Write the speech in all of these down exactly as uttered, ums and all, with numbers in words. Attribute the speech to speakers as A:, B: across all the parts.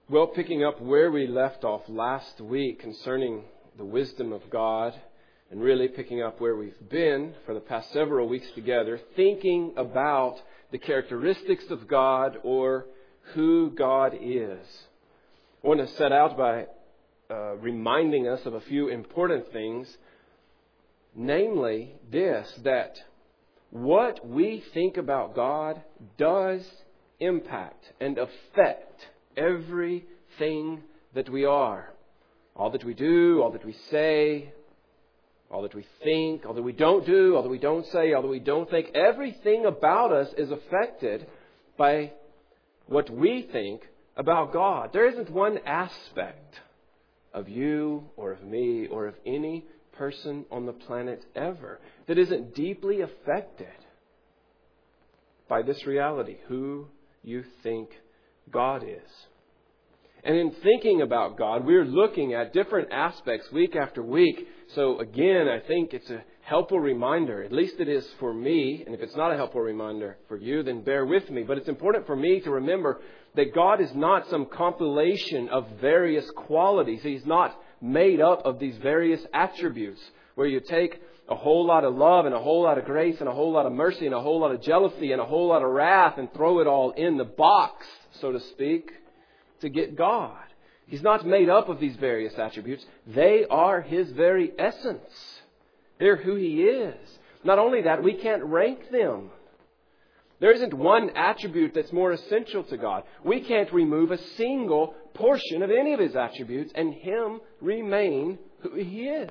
A: Well, picking up where we left off last week concerning the wisdom of God, and really picking up where we've been for the past several weeks together, thinking about the characteristics of God or who God is. I want to set out by uh, reminding us of a few important things, namely this, that what we think about God does impact and affect everything that we are. All that we do, all that we say, all that we think, all that we don't do, all that we don't say, all that we don't think. Everything about us is affected by what we think about God. There isn't one aspect of you or of me or of any person on the planet ever that isn't deeply affected by this reality, who you think God is. And in thinking about God, we're looking at different aspects week after week. So again, I think it's a helpful reminder, at least it is for me, and if it's not a helpful reminder for you, then bear with me. But it's important for me to remember that God is not some compilation of various qualities. He's not made up of these various attributes where you take a whole lot of love and a whole lot of grace and a whole lot of mercy and a whole lot of jealousy and a whole lot of wrath and throw it all in the box, so to speak, to get God. He's not made up of these various attributes. They are His very essence. They're who He is. Not only that, we can't rank them. There isn't one attribute that's more essential to God. We can't remove a single portion of any of His attributes and Him remain who He is.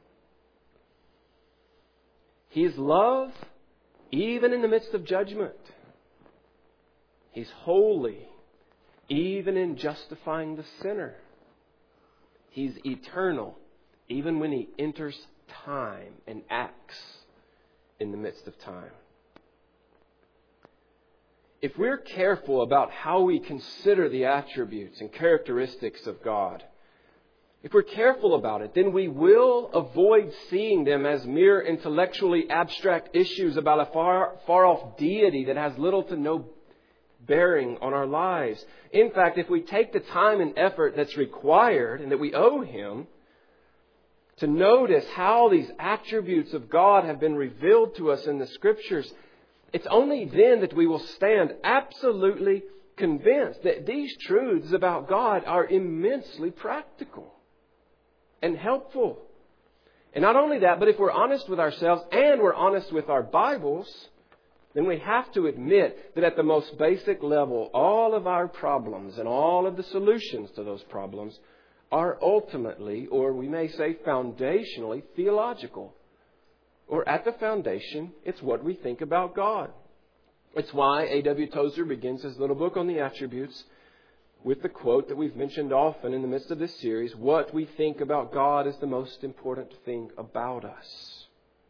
A: He is love, even in the midst of judgment. He's holy, even in justifying the sinner. He's eternal, even when He enters time and acts in the midst of time. If we're careful about how we consider the attributes and characteristics of God, if we're careful about it, then we will avoid seeing them as mere intellectually abstract issues about a far, far off deity that has little to no bearing on our lives. In fact, if we take the time and effort that's required and that we owe Him to notice how these attributes of God have been revealed to us in the Scriptures, it's only then that we will stand absolutely convinced that these truths about God are immensely practical and helpful. And not only that, but if we're honest with ourselves and we're honest with our Bibles, then we have to admit that at the most basic level, all of our problems and all of the solutions to those problems are ultimately, or we may say foundationally, theological. Or at the foundation, it's what we think about God. It's why A W Tozer begins his little book on the attributes with the quote that we've mentioned often in the midst of this series: what we think about God is the most important thing about us.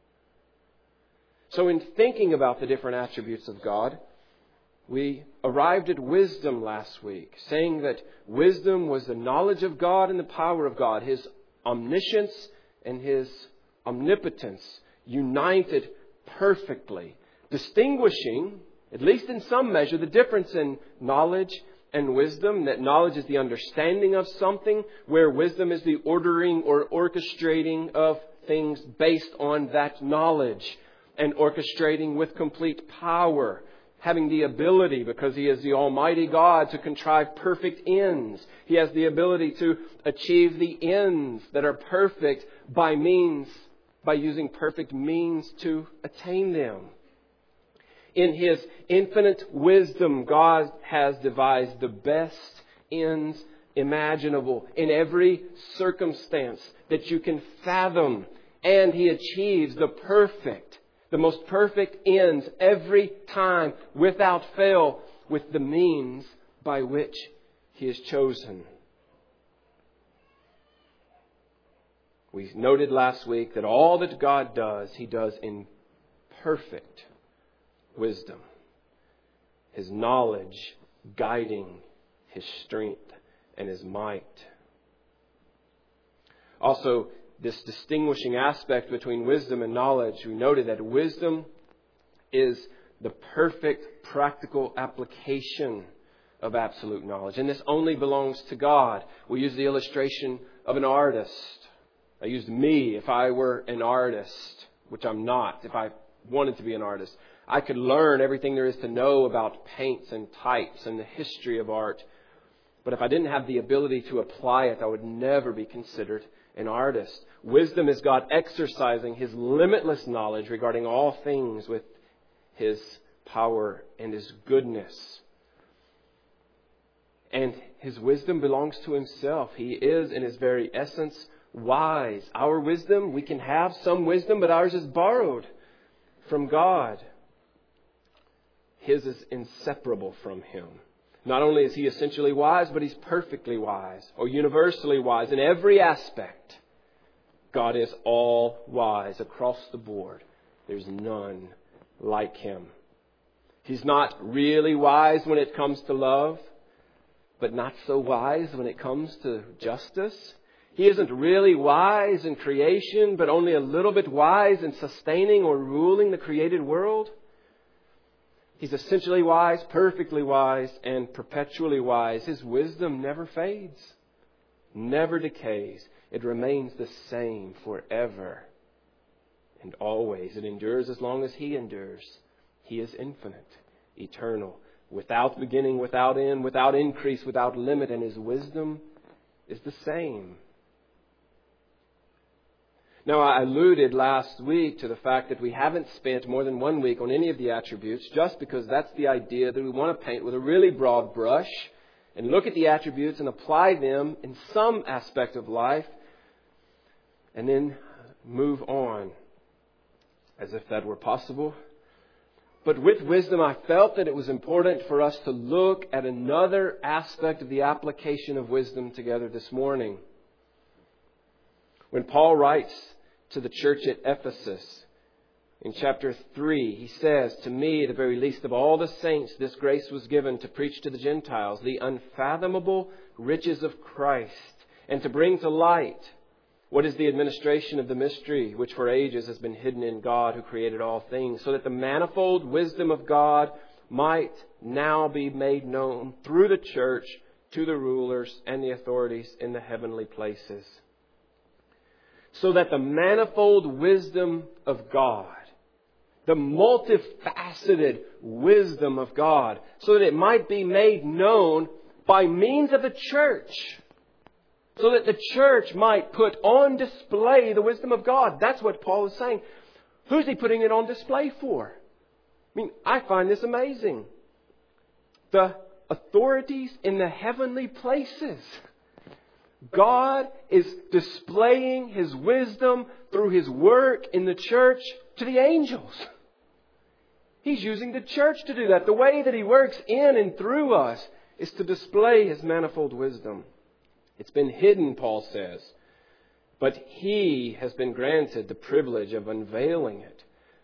A: So in thinking about the different attributes of God, we arrived at wisdom last week, saying that wisdom was the knowledge of God and the power of God, His omniscience and His omnipotence united perfectly, distinguishing, at least in some measure, the difference in knowledge and wisdom. That knowledge is the understanding of something, where wisdom is the ordering or orchestrating of things based on that knowledge, and orchestrating with complete power, having the ability, because He is the Almighty God, to contrive perfect ends. He has the ability to achieve the ends that are perfect by means, by using perfect means to attain them. In His infinite wisdom, God has devised the best ends imaginable in every circumstance that you can fathom. And He achieves the perfect, the most perfect ends every time, without fail, with the means by which He has chosen. We noted last week that all that God does, He does in perfect wisdom. His knowledge guiding His strength and His might. Also, this distinguishing aspect between wisdom and knowledge, we noted that wisdom is the perfect practical application of absolute knowledge. And this only belongs to God. We use the illustration of an artist. I used me. If I were an artist, which I'm not, if I wanted to be an artist, I could learn everything there is to know about paints and types and the history of art. But if I didn't have the ability to apply it, I would never be considered an artist. Wisdom is God exercising His limitless knowledge regarding all things with His power and His goodness. And His wisdom belongs to Himself. He is, in His very essence, wise. Our wisdom, we can have some wisdom, but ours is borrowed from God. His is inseparable from Him. Not only is He essentially wise, but He's perfectly wise, or universally wise in every aspect. God is all wise across the board. There's none like Him. He's not really wise when it comes to love, but not so wise when it comes to justice. He isn't really wise in creation, but only a little bit wise in sustaining or ruling the created world. He's essentially wise, perfectly wise, and perpetually wise. His wisdom never fades, never decays. It remains the same forever and always. It endures as long as He endures. He is infinite, eternal, without beginning, without end, without increase, without limit, and His wisdom is the same. Now, I alluded last week to the fact that we haven't spent more than one week on any of the attributes just because that's the idea that we want to paint with a really broad brush and look at the attributes and apply them in some aspect of life and then move on as if that were possible. But with wisdom, I felt that it was important for us to look at another aspect of the application of wisdom together this morning. When Paul writes to the church at Ephesus in chapter three, he says, "To me, the very least of all the saints, this grace was given to preach to the Gentiles the unfathomable riches of Christ and to bring to light what is the administration of the mystery which for ages has been hidden in God who created all things, so that the manifold wisdom of God might now be made known through the church to the rulers and the authorities in the heavenly places." So that the manifold wisdom of God, the multifaceted wisdom of God, so that it might be made known by means of the church. So that the church might put on display the wisdom of God. That's what Paul is saying. Who's he putting it on display for? I mean, I find this amazing. The authorities in the heavenly places. God is displaying His wisdom through His work in the church to the angels. He's using the church to do that. The way that He works in and through us is to display His manifold wisdom. It's been hidden, Paul says, but He has been granted the privilege of unveiling it.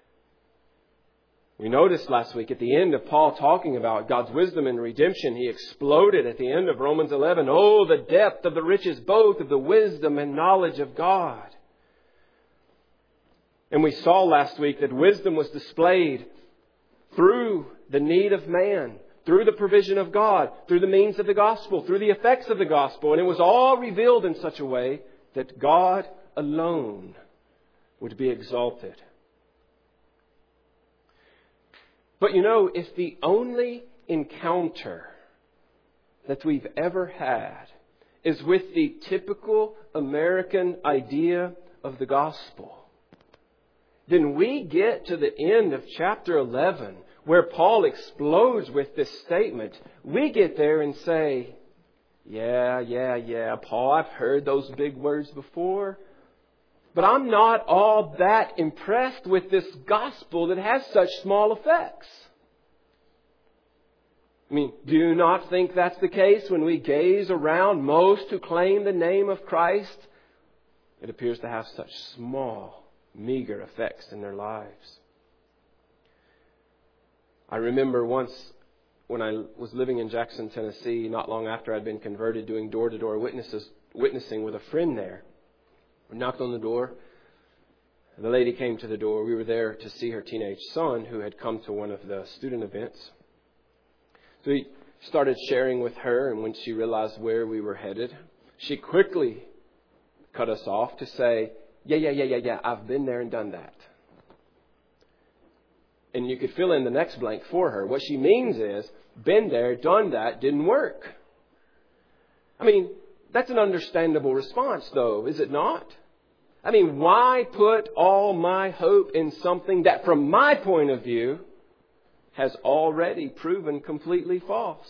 A: We noticed last week at the end of Paul talking about God's wisdom and redemption, he exploded at the end of Romans eleven. Oh, the depth of the riches both of the wisdom and knowledge of God. And we saw last week that wisdom was displayed through the need of man, through the provision of God, through the means of the gospel, through the effects of the gospel. And it was all revealed in such a way that God alone would be exalted. But you know, if the only encounter that we've ever had is with the typical American idea of the gospel, then we get to the end of chapter eleven where Paul explodes with this statement. We get there and say, yeah, yeah, yeah, Paul, I've heard those big words before. But I'm not all that impressed with this gospel that has such small effects. I mean, do you not think that's the case when we gaze around most who claim the name of Christ? It appears to have such small, meager effects in their lives. I remember once when I was living in Jackson, Tennessee, not long after I'd been converted, doing door-to-door witnesses, witnessing with a friend there. We knocked on the door. The lady came to the door. We were there to see her teenage son who had come to one of the student events. So he, started sharing with her, and when she realized where we were headed, she quickly cut us off to say, yeah, yeah, yeah, yeah, yeah, I've been there and done that. And you could fill in the next blank for her. What she means is, been there, done that, didn't work. I mean, that's an understandable response, though, is it not? I mean, why put all my hope in something that, from my point of view, has already proven completely false?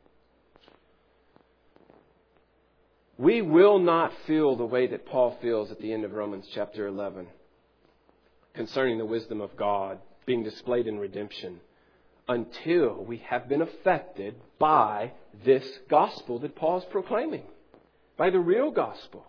A: We will not feel the way that Paul feels at the end of Romans chapter eleven concerning the wisdom of God being displayed in redemption until we have been affected by this gospel that Paul's proclaiming, by the real gospel.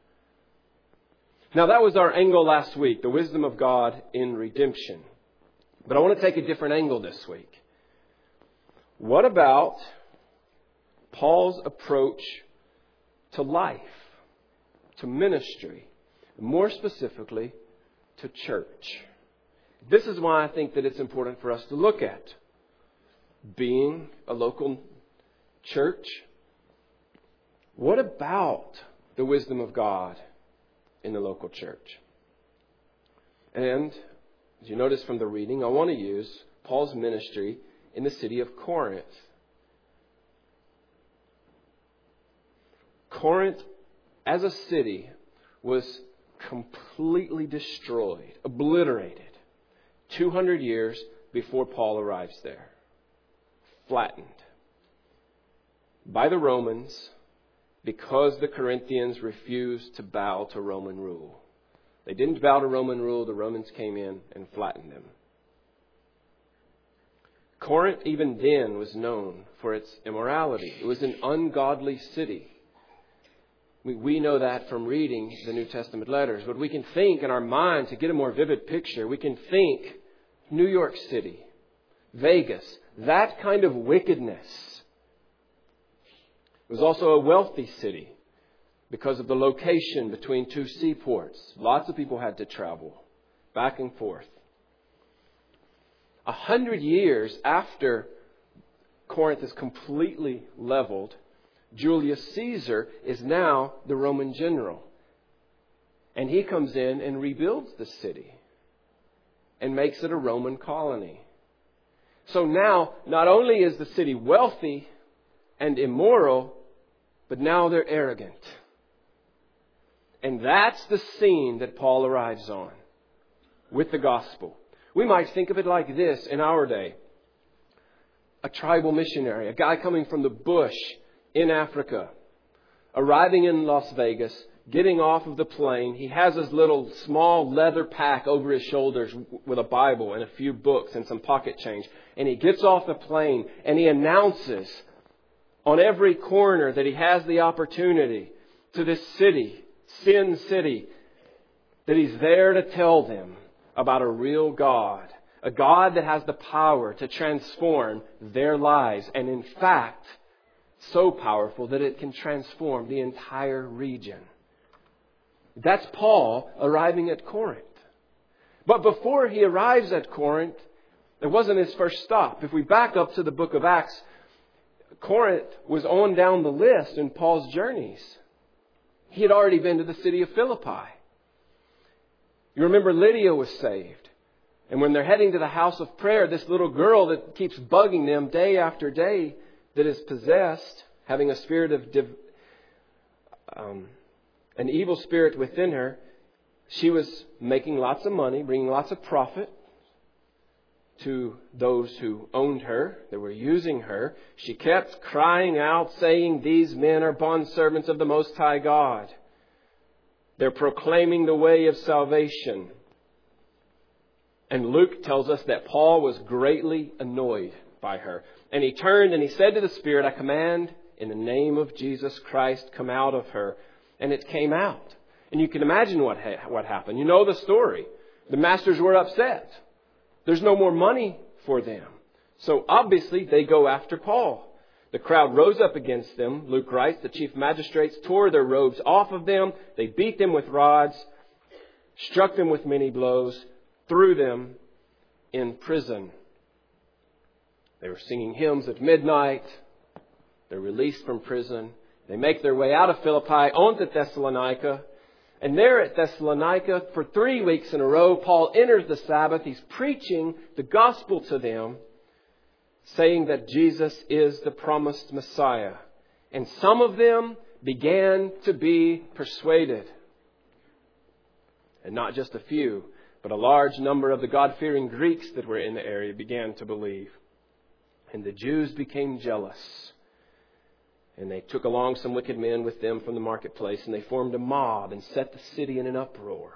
A: Now, that was our angle last week, the wisdom of God in redemption. But I want to take a different angle this week. What about Paul's approach to life, to ministry, more specifically to church? This is why I think that it's important for us to look at being a local church. What about the wisdom of God in the local church? And as you notice from the reading, I want to use Paul's ministry in the city of Corinth. Corinth, as a city, was completely destroyed, obliterated, two hundred years before Paul arrives there. Flattened by the Romans because the Corinthians refused to bow to Roman rule. They didn't bow to Roman rule. The Romans came in and flattened them. Corinth even then was known for its immorality. It was an ungodly city. We, we know that from reading the New Testament letters. But we can think in our mind, to get a more vivid picture, we can think New York City, Vegas, that kind of wickedness. It was also a wealthy city because of the location between two seaports. Lots of people had to travel back and forth. A hundred years after Corinth is completely leveled, Julius Caesar is now the Roman general. And he comes in and rebuilds the city and makes it a Roman colony. So now, not only is the city wealthy and immoral, but now they're arrogant. And that's the scene that Paul arrives on with the gospel. We might think of it like this in our day. A tribal missionary, a guy coming from the bush in Africa, arriving in Las Vegas, getting off of the plane. He has his little small leather pack over his shoulders with a Bible and a few books and some pocket change. And he gets off the plane and he announces on every corner that he has the opportunity to this city, Sin City, that he's there to tell them about a real God. A God that has the power to transform their lives. And in fact, so powerful that it can transform the entire region. That's Paul arriving at Corinth. But before he arrives at Corinth, it wasn't his first stop. If we back up to the book of Acts, Corinth was on down the list in Paul's journeys. He had already been to the city of Philippi. You remember Lydia was saved. And when they're heading to the house of prayer, this little girl that keeps bugging them day after day, that is possessed, having a spirit of div- um, an evil spirit within her, she was making lots of money, bringing lots of profit to those who owned her, that were using her. She kept crying out, saying, "These men are bondservants of the Most High God. They're proclaiming the way of salvation." And Luke tells us that Paul was greatly annoyed by her. And he turned and he said to the Spirit, "I command in the name of Jesus Christ, come out of her." And it came out. And you can imagine what ha- what happened. You know the story. The masters were upset. There's no more money for them. So obviously they go after Paul. The crowd rose up against them. Luke writes, the chief magistrates tore their robes off of them. They beat them with rods, struck them with many blows, threw them in prison. They were singing hymns at midnight. They're released from prison. They make their way out of Philippi onto Thessalonica. And there at Thessalonica, for three weeks in a row, Paul enters the Sabbath. He's preaching the gospel to them, saying that Jesus is the promised Messiah. And some of them began to be persuaded. And not just a few, but a large number of the God-fearing Greeks that were in the area began to believe. And the Jews became jealous. And they took along some wicked men with them from the marketplace, and they formed a mob and set the city in an uproar.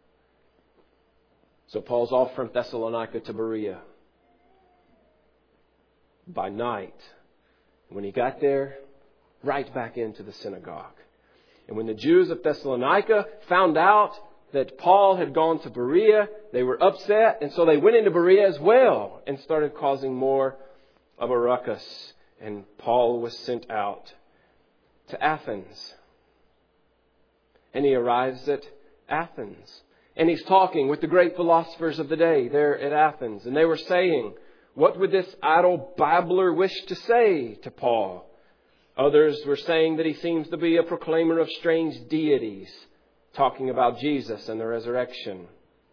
A: So Paul's off from Thessalonica to Berea by night. When he got there, right back into the synagogue. And when the Jews of Thessalonica found out that Paul had gone to Berea, they were upset, and so they went into Berea as well and started causing more of a ruckus. And Paul was sent out to Athens. And he arrives at Athens. And he's talking with the great philosophers of the day there at Athens. And they were saying, what would this idle babbler wish to say to Paul? Others were saying that he seems to be a proclaimer of strange deities, talking about Jesus and the resurrection.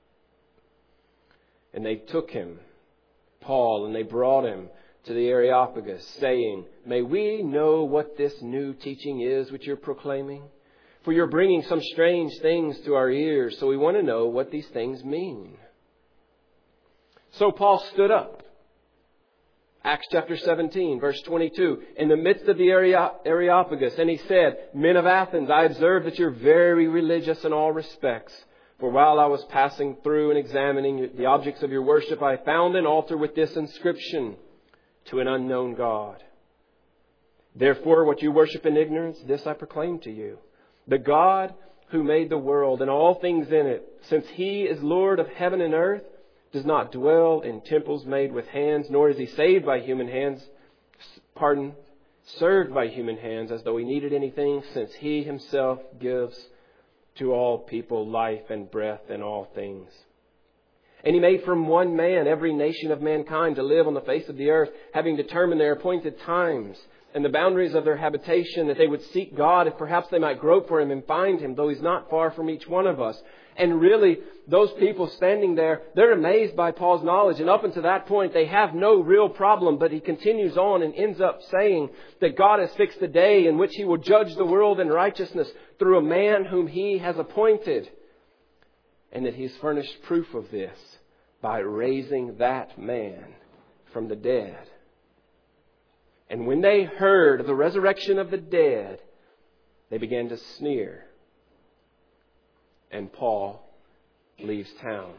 A: And they took him, Paul, and they brought him to the Areopagus, saying, may we know what this new teaching is which you're proclaiming? For you're bringing some strange things to our ears, so we want to know what these things mean. So Paul stood up. Acts chapter seventeen, verse twenty-two, in the midst of the Areopagus, and he said, men of Athens, I observe that you're very religious in all respects. For while I was passing through and examining the objects of your worship, I found an altar with this inscription, to an unknown God. Therefore, what you worship in ignorance, this I proclaim to you. The God who made the world and all things in it, since He is Lord of heaven and earth, does not dwell in temples made with hands, nor is He saved by human hands, pardon, served by human hands as though He needed anything, since He Himself gives to all people life and breath and all things. And He made from one man every nation of mankind to live on the face of the earth, having determined their appointed times and the boundaries of their habitation, that they would seek God, if perhaps they might grope for Him and find Him, though He's not far from each one of us. And really, those people standing there, they're amazed by Paul's knowledge. And up until that point, they have no real problem. But he continues on and ends up saying that God has fixed a day in which He will judge the world in righteousness through a man whom He has appointed. And that He's furnished proof of this by raising that man from the dead. And when they heard of the resurrection of the dead, they began to sneer. And Paul leaves town.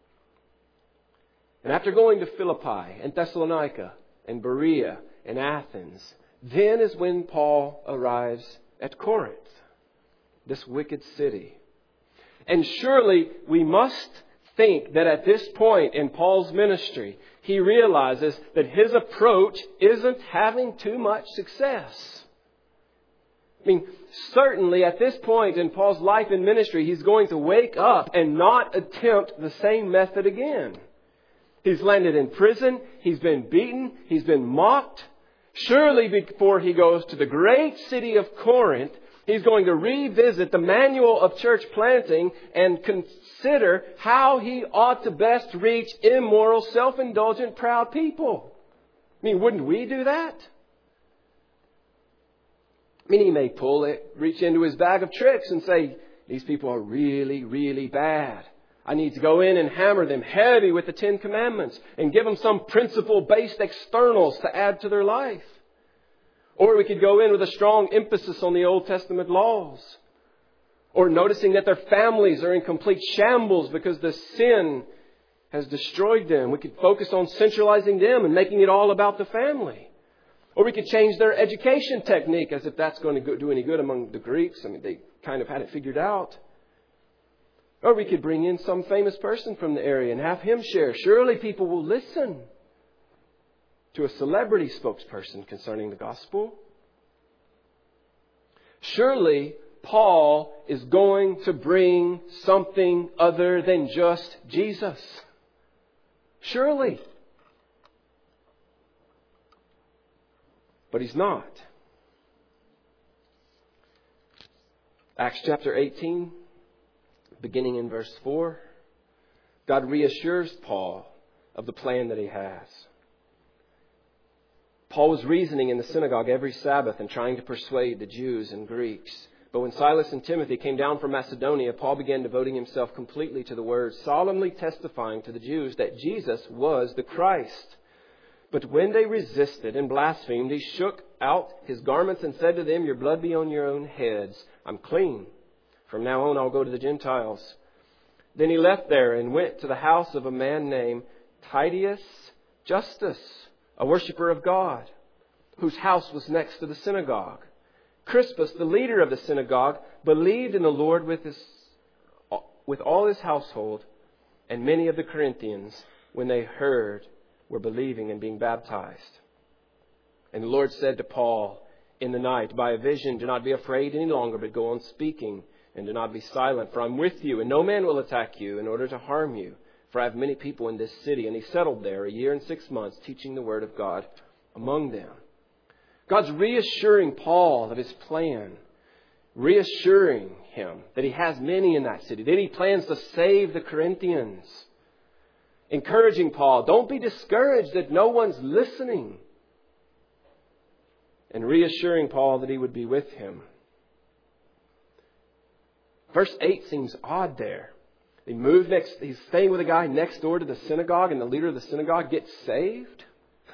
A: And after going to Philippi and Thessalonica and Berea and Athens, then is when Paul arrives at Corinth, this wicked city. And surely we must think that at this point in Paul's ministry, he realizes that his approach isn't having too much success. I mean, certainly at this point in Paul's life and ministry, he's going to wake up and not attempt the same method again. He's landed in prison. He's been beaten. He's been mocked. Surely before he goes to the great city of Corinth, he's going to revisit the manual of church planting and consider how he ought to best reach immoral, self-indulgent, proud people. I mean, wouldn't we do that? I mean, he may pull it, reach into his bag of tricks and say, these people are really, really bad. I need to go in and hammer them heavy with the Ten Commandments and give them some principle-based externals to add to their life. Or we could go in with a strong emphasis on the Old Testament laws. Or noticing that their families are in complete shambles because the sin has destroyed them. We could focus on centralizing them and making it all about the family. Or we could change their education technique, as if that's going to do any good among the Greeks. I mean, they kind of had it figured out. Or we could bring in some famous person from the area and have him share. Surely people will listen to a celebrity spokesperson concerning the gospel. Surely Paul is going to bring something other than just Jesus. Surely. But he's not. Acts chapter eighteen, beginning in verse four, God reassures Paul of the plan that he has. Paul was reasoning in the synagogue every Sabbath and trying to persuade the Jews and Greeks. But when Silas and Timothy came down from Macedonia, Paul began devoting himself completely to the word, solemnly testifying to the Jews that Jesus was the Christ. But when they resisted and blasphemed, he shook out his garments and said to them, "Your blood be on your own heads. I'm clean. From now on, I'll go to the Gentiles." Then he left there and went to the house of a man named Titius Justus, a worshiper of God, whose house was next to the synagogue. Crispus, the leader of the synagogue, believed in the Lord with his, with all his household, and many of the Corinthians, when they heard, were believing and being baptized. And the Lord said to Paul in the night by a vision, "Do not be afraid any longer, but go on speaking, and do not be silent, for I'm with you, and no man will attack you in order to harm you. For I have many people in this city." And he settled there a year and six months, teaching the word of God among them. God's reassuring Paul of his plan, reassuring him that he has many in that city, that he plans to save the Corinthians. Encouraging Paul, don't be discouraged that no one's listening. And reassuring Paul that he would be with him. Verse eight seems odd there. He moved next, he's staying with a guy next door to the synagogue, and the leader of the synagogue gets saved.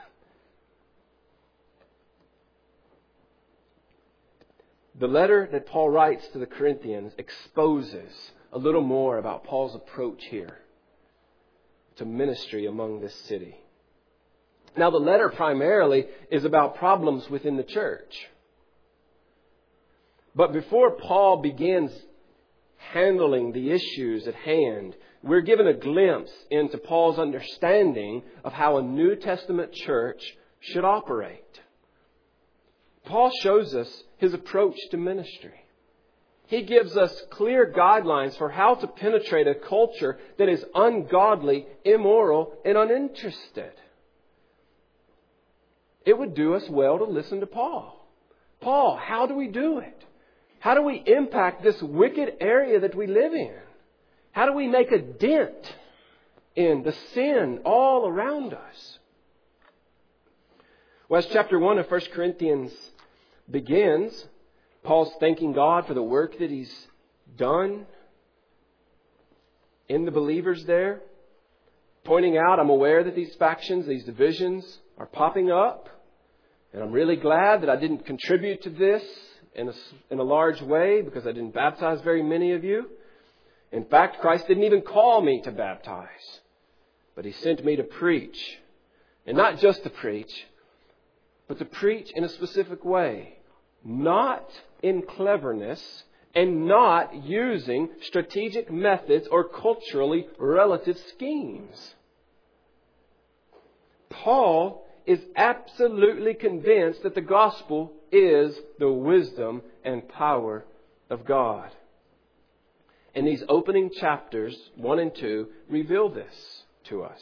A: The letter that Paul writes to the Corinthians exposes a little more about Paul's approach here to ministry among this city. Now, the letter primarily is about problems within the church. But before Paul begins handling the issues at hand, we're given a glimpse into Paul's understanding of how a New Testament church should operate. Paul shows us his approach to ministry. He gives us clear guidelines for how to penetrate a culture that is ungodly, immoral, and uninterested. It would do us well to listen to Paul. Paul, how do we do it? How do we impact this wicked area that we live in? How do we make a dent in the sin all around us? Well, as chapter one of First Corinthians begins, Paul's thanking God for the work that He's done in the believers there. Pointing out, I'm aware that these factions, these divisions are popping up. And I'm really glad that I didn't contribute to this in a, in a large way, because I didn't baptize very many of you. In fact, Christ didn't even call me to baptize, but He sent me to preach. And not just to preach, but to preach in a specific way. Not in cleverness and not using strategic methods or culturally relative schemes. Paul is absolutely convinced that the gospel is the wisdom and power of God. And these opening chapters, one and two, reveal this to us.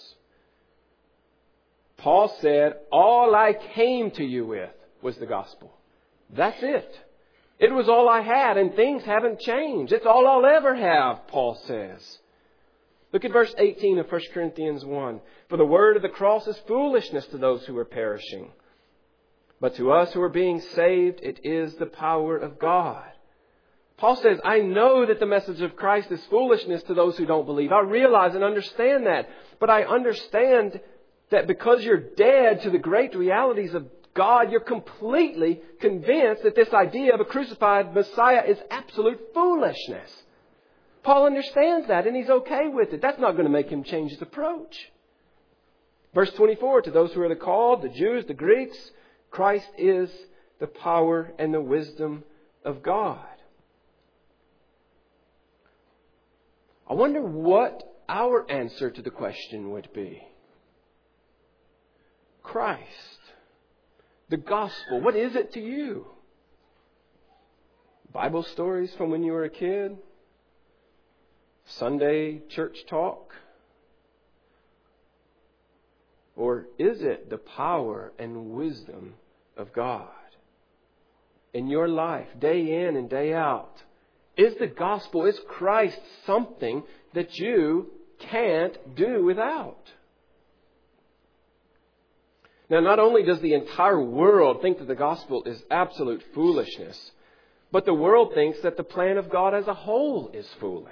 A: Paul said, all I came to you with was the gospel. That's it. It was all I had, and things haven't changed. It's all I'll ever have, Paul says. Look at verse eighteen of First Corinthians one. For the word of the cross is foolishness to those who are perishing. But to us who are being saved, it is the power of God. Paul says, I know that the message of Christ is foolishness to those who don't believe. I realize and understand that. But I understand that because you're dead to the great realities of God, you're completely convinced that this idea of a crucified Messiah is absolute foolishness. Paul understands that, and he's okay with it. That's not going to make him change his approach. Verse twenty-four, to those who are the called, the Jews, the Greeks, Christ is the power and the wisdom of God. I wonder what our answer to the question would be. Christ, the gospel, what is it to you? Bible stories from when you were a kid? Sunday church talk? Or is it the power and wisdom of God in your life, day in and day out, Is the gospel, is Christ something that you can't do without? Now, not only does the entire world think that the gospel is absolute foolishness, but the world thinks that the plan of God as a whole is foolish.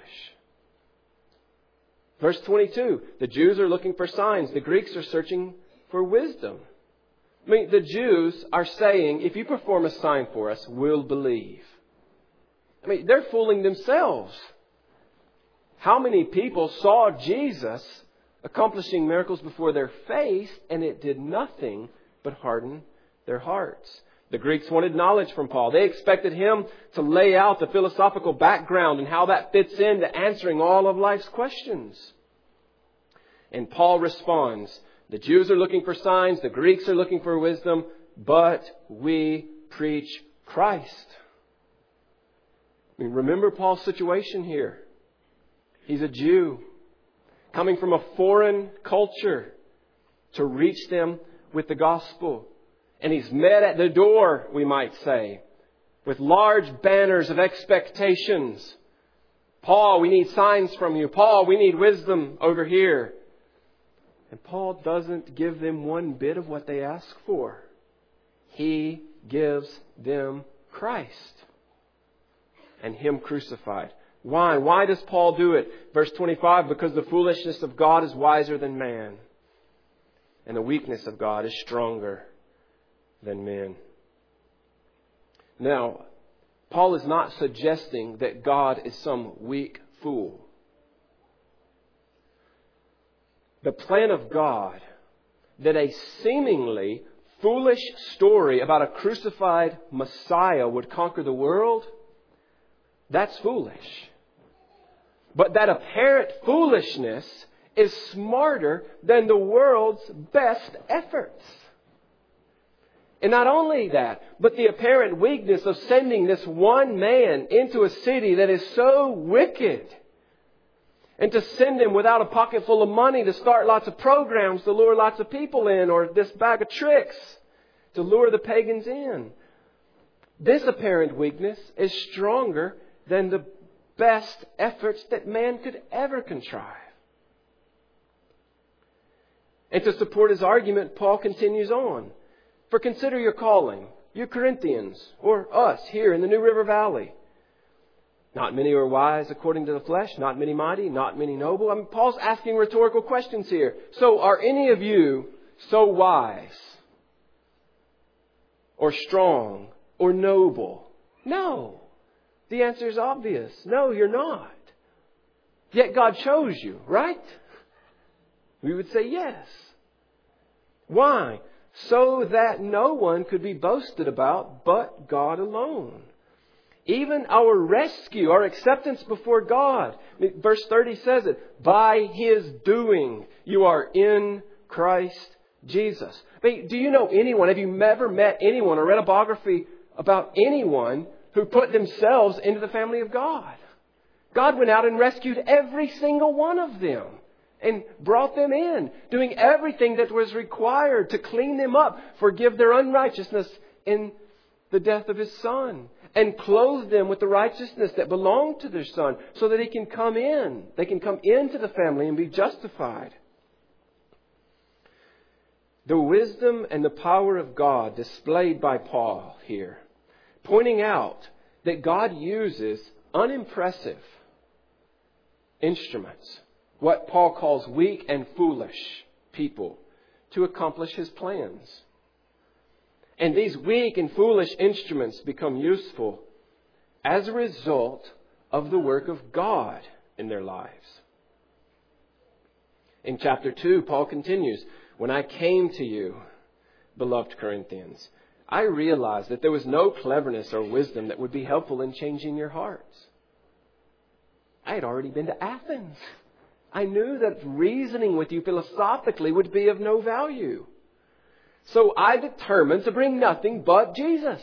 A: Verse twenty-two, the Jews are looking for signs. The Greeks are searching for wisdom. I mean, the Jews are saying, if you perform a sign for us, we'll believe. I mean, they're fooling themselves. How many people saw Jesus accomplishing miracles before their face, and it did nothing but harden their hearts? The Greeks wanted knowledge from Paul. They expected him to lay out the philosophical background and how that fits into answering all of life's questions. And Paul responds, the Jews are looking for signs, the Greeks are looking for wisdom, but we preach Christ. I mean, remember Paul's situation here. He's a Jew coming from a foreign culture to reach them with the gospel. And he's met at the door, we might say, with large banners of expectations. Paul, we need signs from you. Paul, we need wisdom over here. And Paul doesn't give them one bit of what they ask for. He gives them Christ and Him crucified. Why? Why does Paul do it? Verse twenty-five, because the foolishness of God is wiser than man, and the weakness of God is stronger than men. Now, Paul is not suggesting that God is some weak fool. The plan of God, that a seemingly foolish story about a crucified Messiah would conquer the world, that's foolish. But that apparent foolishness is smarter than the world's best efforts. And not only that, but the apparent weakness of sending this one man into a city that is so wicked, and to send him without a pocket full of money to start lots of programs to lure lots of people in, or this bag of tricks to lure the pagans in. This apparent weakness is stronger than the best efforts that man could ever contrive. And to support his argument, Paul continues on. For consider your calling, you Corinthians, or us here in the New River Valley. Not many are wise according to the flesh, not many mighty, not many noble. I mean, Paul's asking rhetorical questions here. So are any of you so wise, or strong, or noble? No. The answer is obvious. No, you're not. Yet God chose you, right? We would say yes. Why? So that no one could be boasted about but God alone. Even our rescue, our acceptance before God. Verse thirty says it. By His doing, you are in Christ Jesus. I mean, do you know anyone, have you ever met anyone or read a biography about anyone who put themselves into the family of God? God went out and rescued every single one of them and brought them in, doing everything that was required to clean them up, forgive their unrighteousness in the death of His Son, and clothe them with the righteousness that belonged to their Son, so that He can come in. They can come into the family and be justified. The wisdom and the power of God displayed by Paul here, pointing out that God uses unimpressive instruments, what Paul calls weak and foolish people, to accomplish His plans. And these weak and foolish instruments become useful as a result of the work of God in their lives. In chapter two, Paul continues, when I came to you, beloved Corinthians, I realized that there was no cleverness or wisdom that would be helpful in changing your hearts. I had already been to Athens. I knew that reasoning with you philosophically would be of no value. So I determined to bring nothing but Jesus.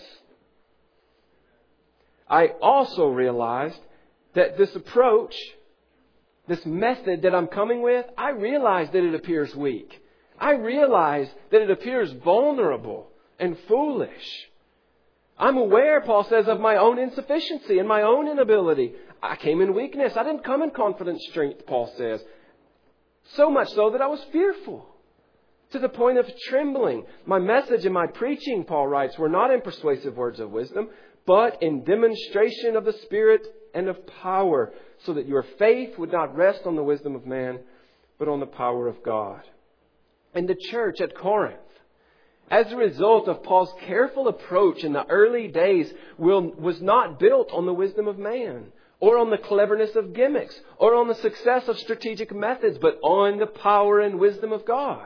A: I also realized that this approach, this method that I'm coming with, I realize that it appears weak. I realize that it appears vulnerable and foolish. I'm aware, Paul says, of my own insufficiency and my own inability. I came in weakness. I didn't come in confident strength, Paul says. So much so that I was fearful, to the point of trembling. My message and my preaching, Paul writes, were not in persuasive words of wisdom, but in demonstration of the Spirit and of power, so that your faith would not rest on the wisdom of man, but on the power of God. And the church at Corinth, as a result of Paul's careful approach in the early days, will, was not built on the wisdom of man, or on the cleverness of gimmicks, or on the success of strategic methods, but on the power and wisdom of God.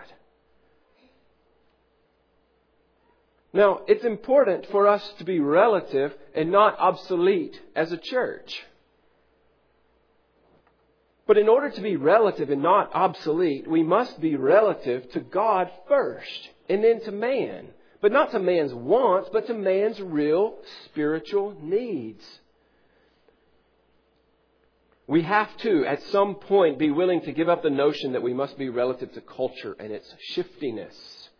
A: Now, it's important for us to be relative and not obsolete as a church. But in order to be relative and not obsolete, we must be relative to God first, and then to man. But not to man's wants, but to man's real spiritual needs. We have to, at some point, be willing to give up the notion that we must be relative to culture and its shiftiness.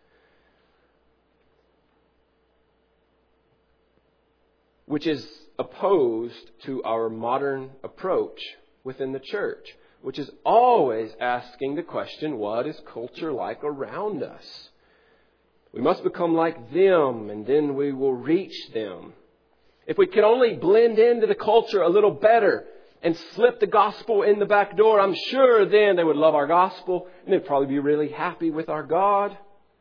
A: Which is opposed to our modern approach within the church, which is always asking the question, what is culture like around us? We must become like them, and then we will reach them. If we could only blend into the culture a little better and slip the gospel in the back door, I'm sure then they would love our gospel and they'd probably be really happy with our God.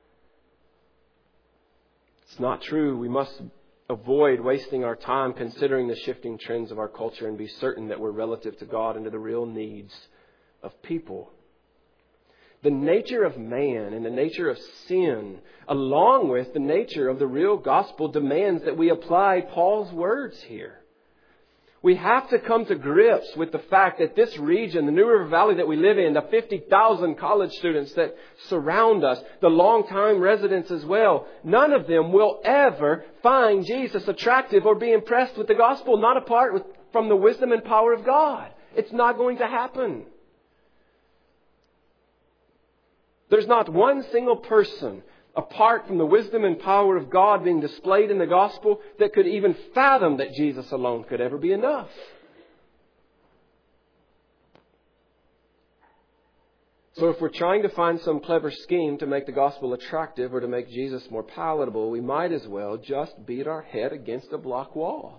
A: It's not true. We must avoid wasting our time considering the shifting trends of our culture and be certain that we're relative to God and to the real needs of people. The nature of man and the nature of sin, along with the nature of the real gospel, demands that we apply Paul's words here. We have to come to grips with the fact that this region, the New River Valley that we live in, the fifty thousand college students that surround us, the long-time residents as well, none of them will ever find Jesus attractive or be impressed with the gospel, not apart with, from the wisdom and power of God. It's not going to happen. There's not one single person, apart from the wisdom and power of God being displayed in the gospel, that could even fathom that Jesus alone could ever be enough. So if we're trying to find some clever scheme to make the gospel attractive or to make Jesus more palatable, we might as well just beat our head against a block wall.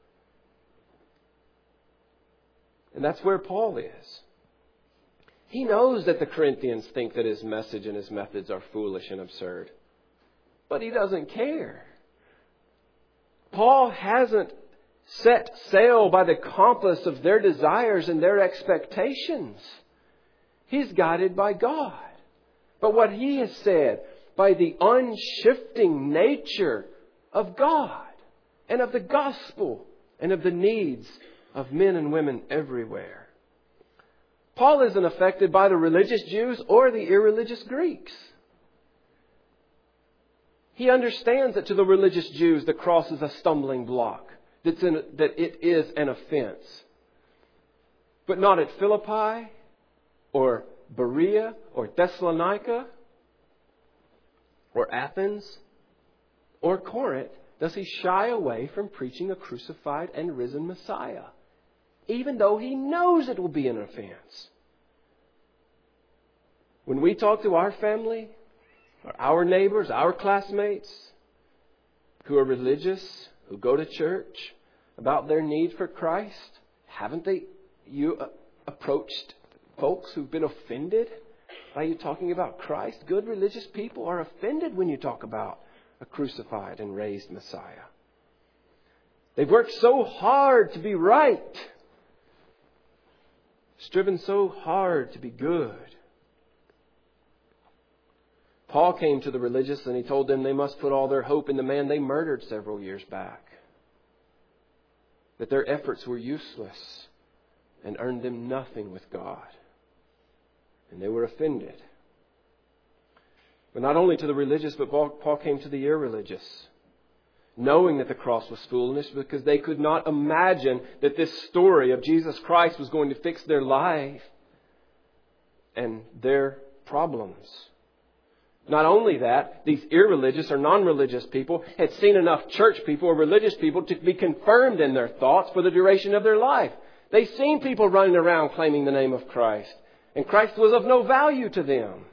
A: And that's where Paul is. He knows that the Corinthians think that his message and his methods are foolish and absurd. But he doesn't care. Paul hasn't set sail by the compass of their desires and their expectations. He's guided by God. But what he has said, by the unshifting nature of God and of the gospel and of the needs of men and women everywhere. Paul isn't affected by the religious Jews or the irreligious Greeks. He understands that to the religious Jews, the cross is a stumbling block, that's in, that it is an offense. But not at Philippi or Berea or Thessalonica or Athens or Corinth does he shy away from preaching a crucified and risen Messiah, even though he knows it will be an offense. When we talk to our family, or our neighbors, our classmates who are religious, who go to church, about their need for Christ, haven't they you uh, approached folks who've been offended by you talking about Christ? Good religious people are offended when you talk about a crucified and raised Messiah. They've worked so hard to be right, striven so hard to be good. Paul came to the religious and he told them they must put all their hope in the man they murdered several years back. That their efforts were useless and earned them nothing with God. And they were offended. But not only to the religious, but Paul came to the irreligious, knowing that the cross was foolishness, because they could not imagine that this story of Jesus Christ was going to fix their life and their problems. Not only that, these irreligious or non-religious people had seen enough church people or religious people to be confirmed in their thoughts for the duration of their life. They've seen people running around claiming the name of Christ, and Christ was of no value to them.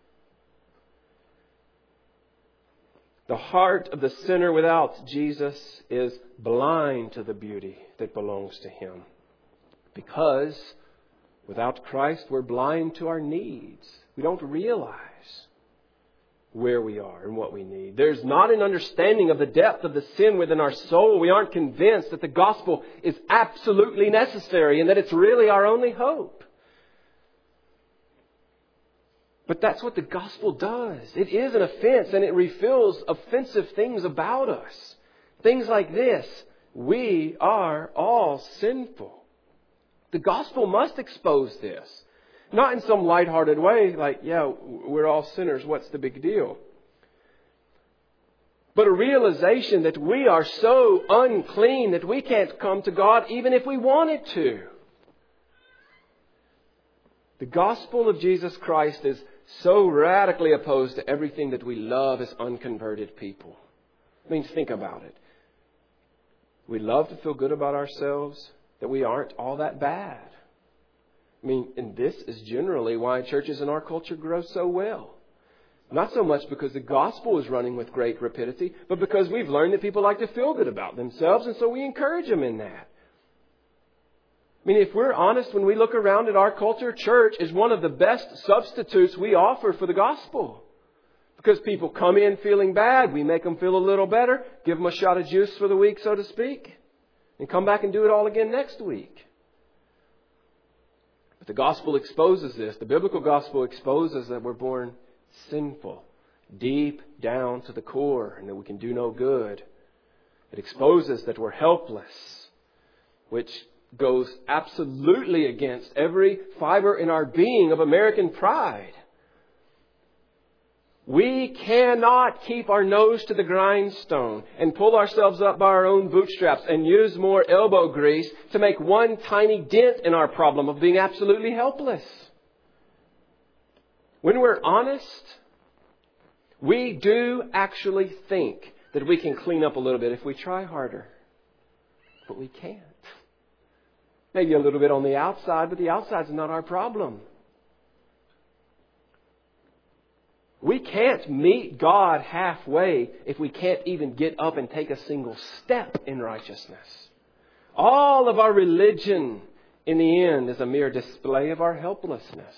A: The heart of the sinner without Jesus is blind to the beauty that belongs to Him. Because without Christ, we're blind to our needs. We don't realize where we are and what we need. There's not an understanding of the depth of the sin within our soul. We aren't convinced that the gospel is absolutely necessary and that it's really our only hope. But that's what the gospel does. It is an offense, and it reveals offensive things about us. Things like this: we are all sinful. The gospel must expose this. Not in some lighthearted way, like, yeah, we're all sinners, what's the big deal? But a realization that we are so unclean that we can't come to God even if we wanted to. The gospel of Jesus Christ is so radically opposed to everything that we love as unconverted people. I mean, think about it. We love to feel good about ourselves, that we aren't all that bad. I mean, and this is generally why churches in our culture grow so well. Not so much because the gospel is running with great rapidity, but because we've learned that people like to feel good about themselves, and so we encourage them in that. I mean, if we're honest, when we look around at our culture, church is one of the best substitutes we offer for the gospel. Because people come in feeling bad, we make them feel a little better, give them a shot of juice for the week, so to speak, and come back and do it all again next week. But the gospel exposes this. The biblical gospel exposes that we're born sinful, deep down to the core, and that we can do no good. It exposes that we're helpless, which goes absolutely against every fiber in our being of American pride. We cannot keep our nose to the grindstone and pull ourselves up by our own bootstraps and use more elbow grease to make one tiny dent in our problem of being absolutely helpless. When we're honest, we do actually think that we can clean up a little bit if we try harder. But we can't. Maybe a little bit on the outside, but the outside's not our problem. We can't meet God halfway if we can't even get up and take a single step in righteousness. All of our religion, in the end, is a mere display of our helplessness.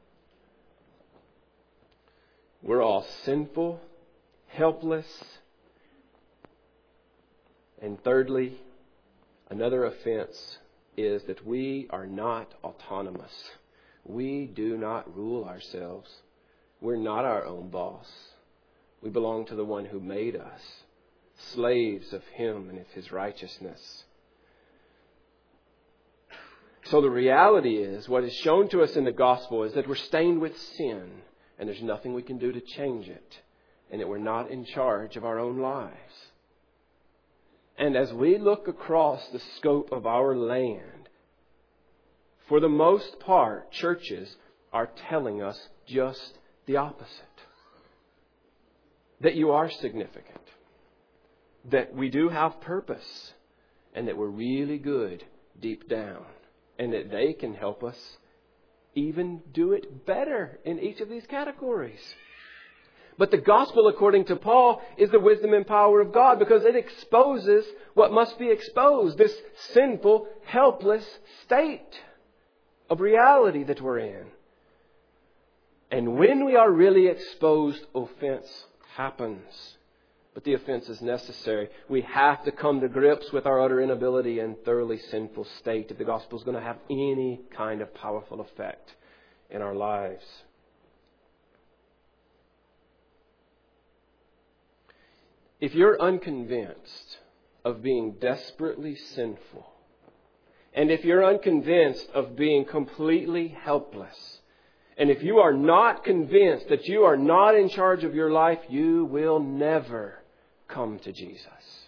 A: We're all sinful, helpless. And thirdly, another offense is that we are not autonomous. We do not rule ourselves. We're not our own boss. We belong to the one who made us, slaves of Him and of His righteousness. So the reality is, what is shown to us in the gospel is that we're stained with sin, and there's nothing we can do to change it, and that we're not in charge of our own lives. And as we look across the scope of our land, for the most part, churches are telling us just the opposite. That you are significant. That we do have purpose. And that we're really good deep down. And that they can help us even do it better in each of these categories. But the gospel, according to Paul, is the wisdom and power of God, because it exposes what must be exposed. This sinful, helpless state of reality that we're in. And when we are really exposed, offense happens. But the offense is necessary. We have to come to grips with our utter inability and thoroughly sinful state if the gospel is going to have any kind of powerful effect in our lives. If you're unconvinced of being desperately sinful, and if you're unconvinced of being completely helpless, and if you are not convinced that you are not in charge of your life, you will never come to Jesus.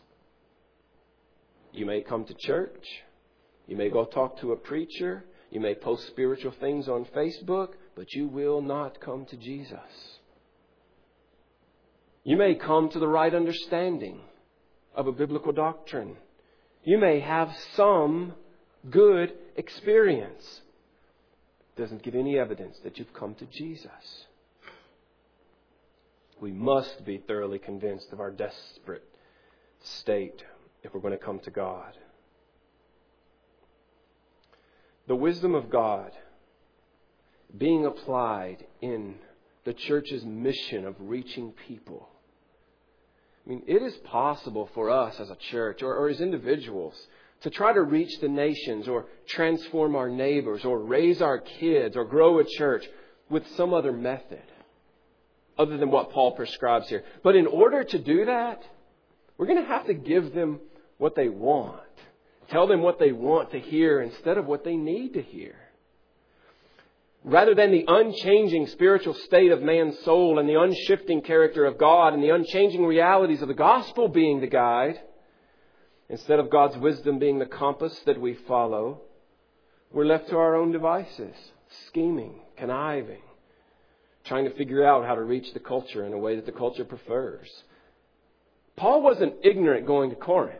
A: You may come to church. You may go talk to a preacher. You may post spiritual things on Facebook, but you will not come to Jesus. You may come to the right understanding of a biblical doctrine. You may have some good experience. It doesn't give any evidence that you've come to Jesus. We must be thoroughly convinced of our desperate state if we're going to come to God. The wisdom of God being applied in the church's mission of reaching people. I mean, it is possible for us as a church or, or as individuals to try to reach the nations or transform our neighbors or raise our kids or grow a church with some other method other than what Paul prescribes here. But in order to do that, we're going to have to give them what they want. Tell them what they want to hear instead of what they need to hear. Rather than the unchanging spiritual state of man's soul and the unshifting character of God and the unchanging realities of the gospel being the guide, instead of God's wisdom being the compass that we follow, we're left to our own devices, scheming, conniving, trying to figure out how to reach the culture in a way that the culture prefers. Paul wasn't ignorant going to Corinth.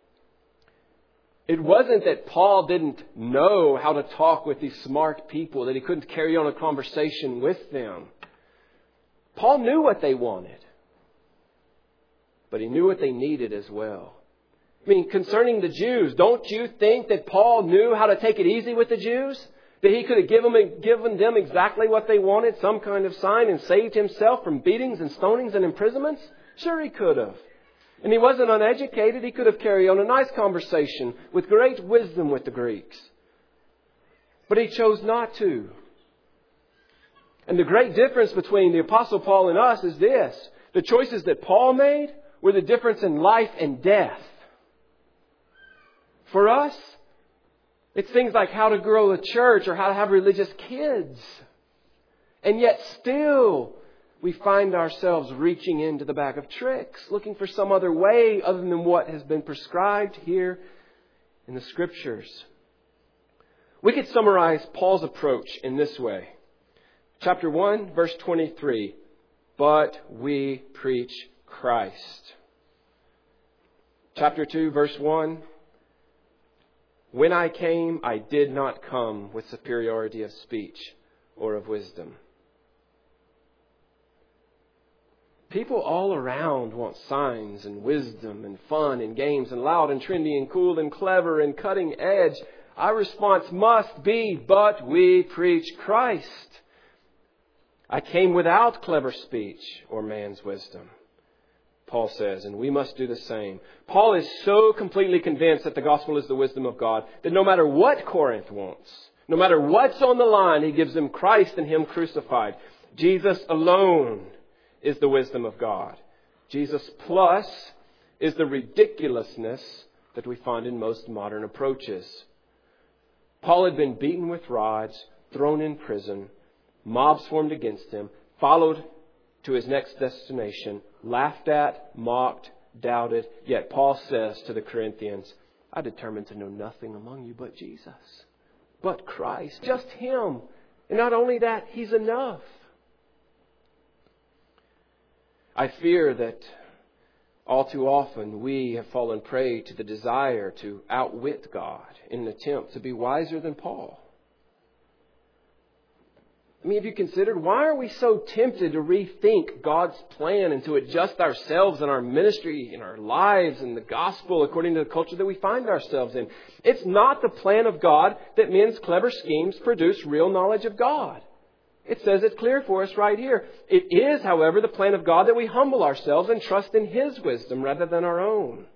A: It wasn't that Paul didn't know how to talk with these smart people, that he couldn't carry on a conversation with them. Paul knew what they wanted, but he knew what they needed as well. I mean, concerning the Jews, don't you think that Paul knew how to take it easy with the Jews? That he could have given, given them exactly what they wanted, some kind of sign, and saved himself from beatings and stonings and imprisonments? Sure he could have. And he wasn't uneducated. He could have carried on a nice conversation with great wisdom with the Greeks. But he chose not to. And the great difference between the Apostle Paul and us is this. The choices that Paul made were the difference in life and death. For us, it's things like how to grow a church or how to have religious kids. And yet still, we find ourselves reaching into the bag of tricks, looking for some other way other than what has been prescribed here in the Scriptures. We could summarize Paul's approach in this way. Chapter one, verse twenty-three. But we preach Christ. Chapter two, verse one. When I came, I did not come with superiority of speech or of wisdom. People all around want signs and wisdom and fun and games and loud and trendy and cool and clever and cutting edge. Our response must be, but we preach Christ. I came without clever speech or man's wisdom, Paul says, and we must do the same. Paul is so completely convinced that the gospel is the wisdom of God that no matter what Corinth wants, no matter what's on the line, he gives them Christ and Him crucified. Jesus alone is the wisdom of God. Jesus plus is the ridiculousness that we find in most modern approaches. Paul had been beaten with rods, thrown in prison, mobs formed against him, followed to his next destination, laughed at, mocked, doubted. Yet Paul says to the Corinthians, I determined to know nothing among you but Jesus, but Christ, just Him. And not only that, He's enough. I fear that all too often we have fallen prey to the desire to outwit God in an attempt to be wiser than Paul. I mean, have you considered, why are we so tempted to rethink God's plan and to adjust ourselves and our ministry and our lives and the gospel according to the culture that we find ourselves in? It's not the plan of God that men's clever schemes produce real knowledge of God. It says it clear for us right here. It is, however, the plan of God that we humble ourselves and trust in His wisdom rather than our own.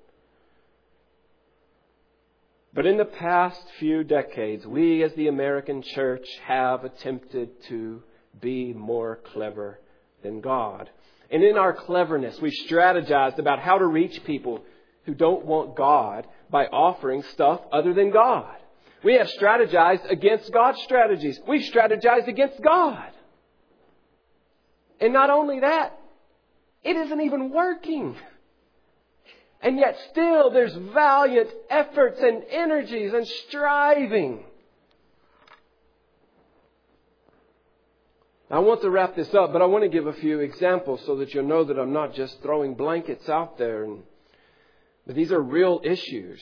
A: But in the past few decades, we as the American church have attempted to be more clever than God. And in our cleverness, we've strategized about how to reach people who don't want God by offering stuff other than God. We have strategized against God's strategies. We've strategized against God. And not only that, it isn't even working. And yet still there's valiant efforts and energies and striving. I want to wrap this up, but I want to give a few examples so that you'll know that I'm not just throwing blankets out there. And, but these are real issues.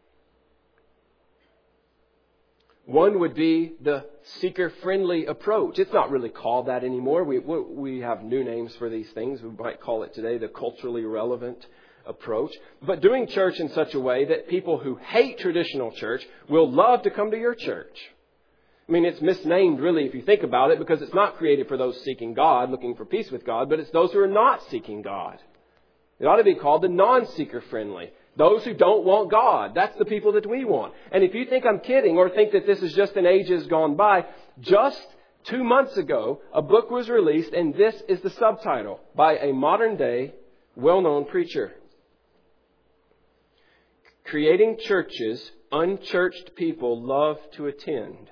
A: One would be the seeker-friendly approach. It's not really called that anymore. We, we have new names for these things. We might call it today the culturally relevant approach. But doing church in such a way that people who hate traditional church will love to come to your church. I mean, it's misnamed really if you think about it, because it's not created for those seeking God, looking for peace with God, but it's those who are not seeking God. It ought to be called the non-seeker friendly. Those who don't want God. That's the people that we want. And if you think I'm kidding or think that this is just an ages gone by, just two months ago, a book was released, and this is the subtitle by a modern day, well-known preacher. Creating churches unchurched people love to attend.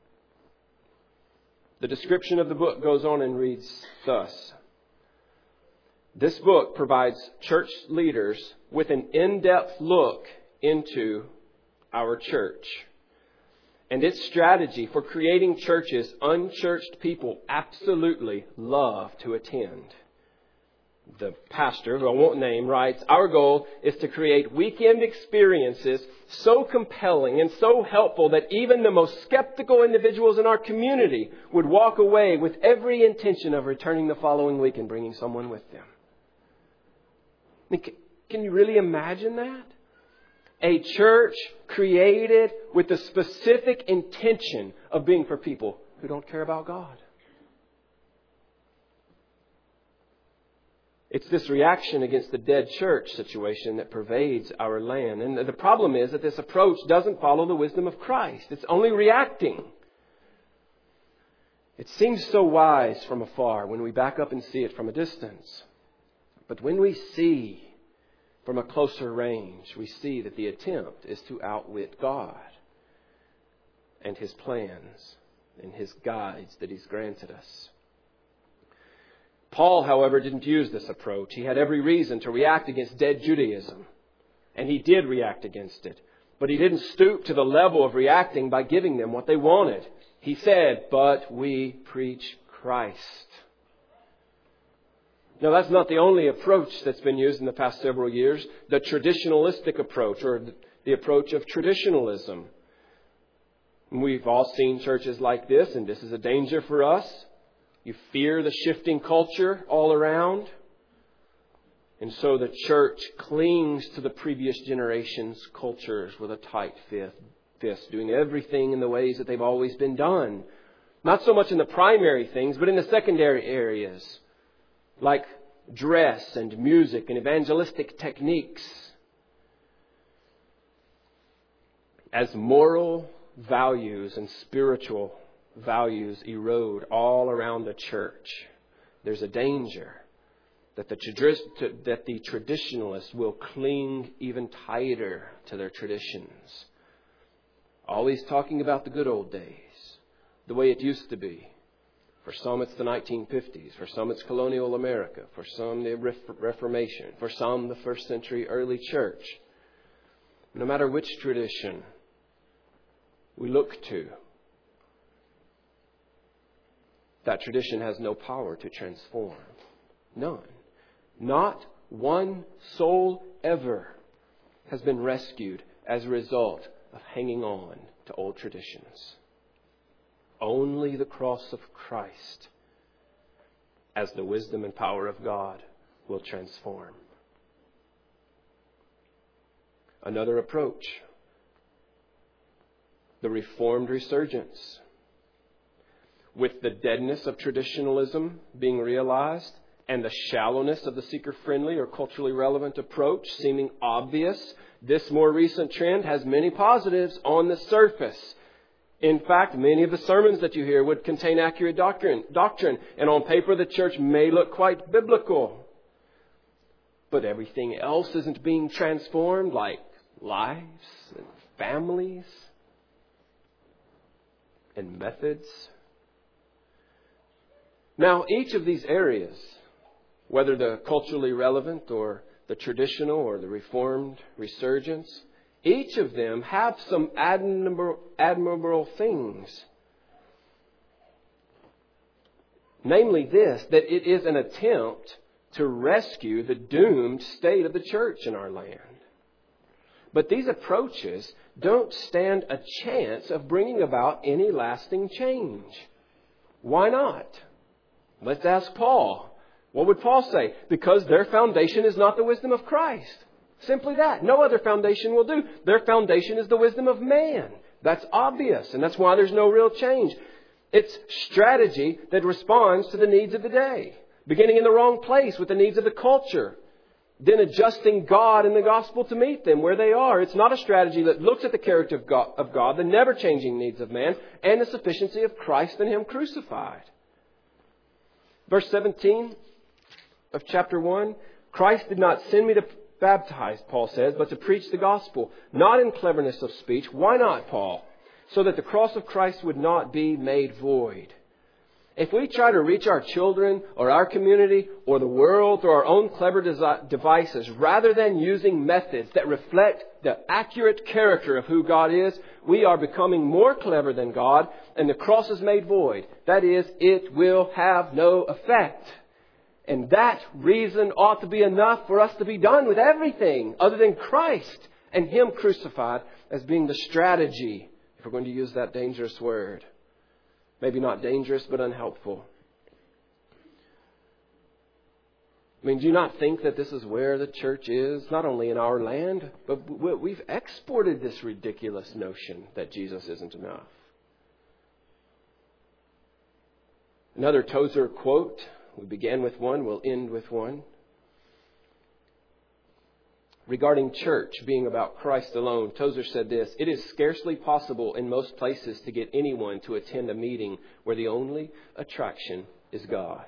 A: The description of the book goes on and reads thus. This book provides church leaders with an in-depth look into our church and its strategy for creating churches unchurched people absolutely love to attend. The pastor, who I won't name, writes, our goal is to create weekend experiences so compelling and so helpful that even the most skeptical individuals in our community would walk away with every intention of returning the following week and bringing someone with them. I mean, can you really imagine that? A church created with the specific intention of being for people who don't care about God. It's this reaction against the dead church situation that pervades our land. And the problem is that this approach doesn't follow the wisdom of Christ. It's only reacting. It seems so wise from afar when we back up and see it from a distance. But when we see from a closer range, we see that the attempt is to outwit God and His plans and His guides that He's granted us. Paul, however, didn't use this approach. He had every reason to react against dead Judaism. And he did react against it. But he didn't stoop to the level of reacting by giving them what they wanted. He said, but we preach Christ. Now, that's not the only approach that's been used in the past several years. The traditionalistic approach, or the approach of traditionalism. We've all seen churches like this, and this is a danger for us. You fear the shifting culture all around. And so the church clings to the previous generation's cultures with a tight fist, doing everything in the ways that they've always been done. Not so much in the primary things, but in the secondary areas, like dress and music and evangelistic techniques. As moral values and spiritual values erode all around the church, there's a danger that the, that the traditionalists will cling even tighter to their traditions. Always talking about the good old days, the way it used to be. For some it's the nineteen fifties, for some it's colonial America, for some the Reformation, for some the first century early church. No matter which tradition we look to, that tradition has no power to transform. None. Not one soul ever has been rescued as a result of hanging on to old traditions. Only the cross of Christ, as the wisdom and power of God, will transform. Another approach, the Reformed resurgence. With the deadness of traditionalism being realized and the shallowness of the seeker-friendly or culturally relevant approach seeming obvious, this more recent trend has many positives on the surface. In fact, many of the sermons that you hear would contain accurate doctrine, doctrine, and on paper the church may look quite biblical. But everything else isn't being transformed, like lives and families and methods. Now, each of these areas, whether the culturally relevant or the traditional or the Reformed resurgence, each of them have some admirable, admirable things. Namely this, that it is an attempt to rescue the doomed state of the church in our land. But these approaches don't stand a chance of bringing about any lasting change. Why not? Let's ask Paul. What would Paul say? Because their foundation is not the wisdom of Christ. Simply that. No other foundation will do. Their foundation is the wisdom of man. That's obvious, and that's why there's no real change. It's strategy that responds to the needs of the day, beginning in the wrong place with the needs of the culture, then adjusting God and the gospel to meet them where they are. It's not a strategy that looks at the character of God, of God, the never-changing needs of man, and the sufficiency of Christ and Him crucified. Verse seventeen of chapter one, Christ did not send me to baptize, Paul says, but to preach the gospel, not in cleverness of speech. Why not, Paul? So that the cross of Christ would not be made void. If we try to reach our children or our community or the world through our own clever desi- devices, rather than using methods that reflect the accurate character of who God is, we are becoming more clever than God, and the cross is made void. That is, it will have no effect. And that reason ought to be enough for us to be done with everything other than Christ and Him crucified as being the strategy, if we're going to use that dangerous word. Maybe not dangerous, but unhelpful. I mean, do you not think that this is where the church is? Not only in our land, but we've exported this ridiculous notion that Jesus isn't enough. Another Tozer quote. We began with one, we'll end with one. Regarding church being about Christ alone, Tozer said this: "It is scarcely possible in most places to get anyone to attend a meeting where the only attraction is God."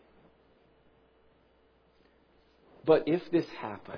A: But if this happened,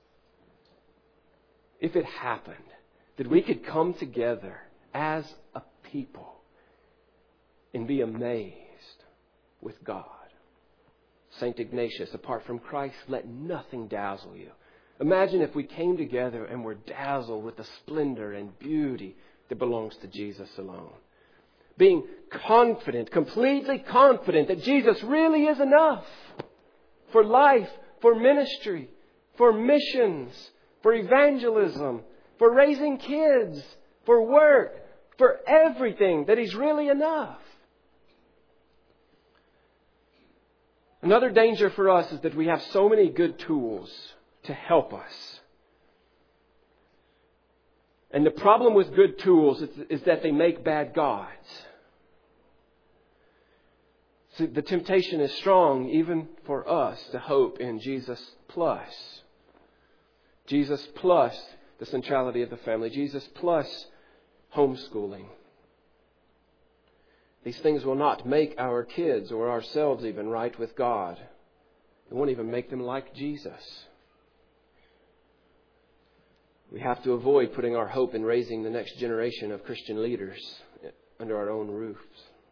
A: if it happened that we could come together as a people and be amazed with God. Saint Ignatius, apart from Christ, let nothing dazzle you. Imagine if we came together and were dazzled with the splendor and beauty that belongs to Jesus alone. Being confident, completely confident that Jesus really is enough for life, for ministry, for missions, for evangelism, for raising kids, for work, for everything, that He's really enough. Another danger for us is that we have so many good tools to help us. And the problem with good tools is, is that they make bad gods. So the temptation is strong even for us to hope in Jesus plus. Jesus plus the centrality of the family. Jesus plus homeschooling. These things will not make our kids or ourselves even right with God. It won't even make them like Jesus. We have to avoid putting our hope in raising the next generation of Christian leaders under our own roofs.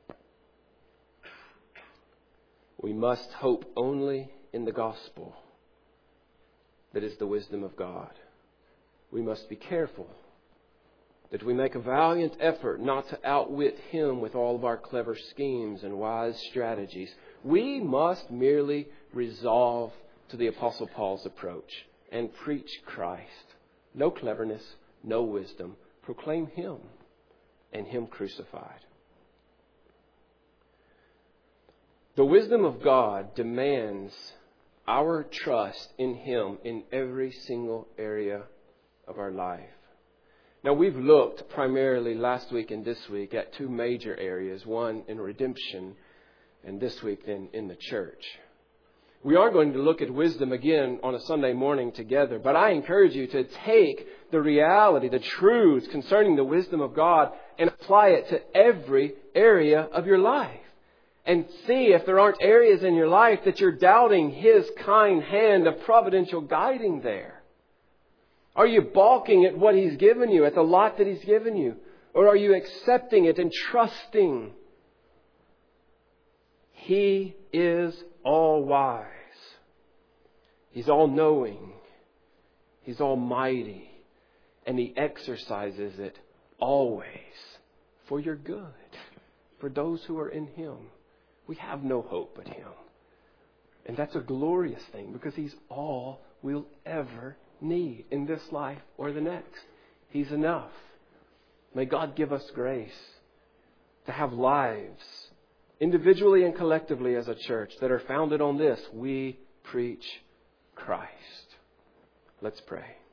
A: We must hope only in the gospel that is the wisdom of God. We must be careful that we make a valiant effort not to outwit Him with all of our clever schemes and wise strategies. We must merely resolve to the Apostle Paul's approach and preach Christ. No cleverness, no wisdom. Proclaim Him and Him crucified. The wisdom of God demands our trust in Him in every single area of our life. Now, we've looked primarily last week and this week at two major areas, one in redemption and this week then in the church. We are going to look at wisdom again on a Sunday morning together, but I encourage you to take the reality, the truths concerning the wisdom of God and apply it to every area of your life. And see if there aren't areas in your life that you're doubting His kind hand of providential guiding there. Are you balking at what He's given you, at the lot that He's given you? Or are you accepting it and trusting? He is all wise. He's all knowing. He's almighty. And He exercises it always for your good, for those who are in Him. We have no hope but Him. And that's a glorious thing because He's all we'll ever need in this life or the next. He's enough. May God give us grace to have lives, individually and collectively as a church, that are founded on this. We preach Christ. Let's pray.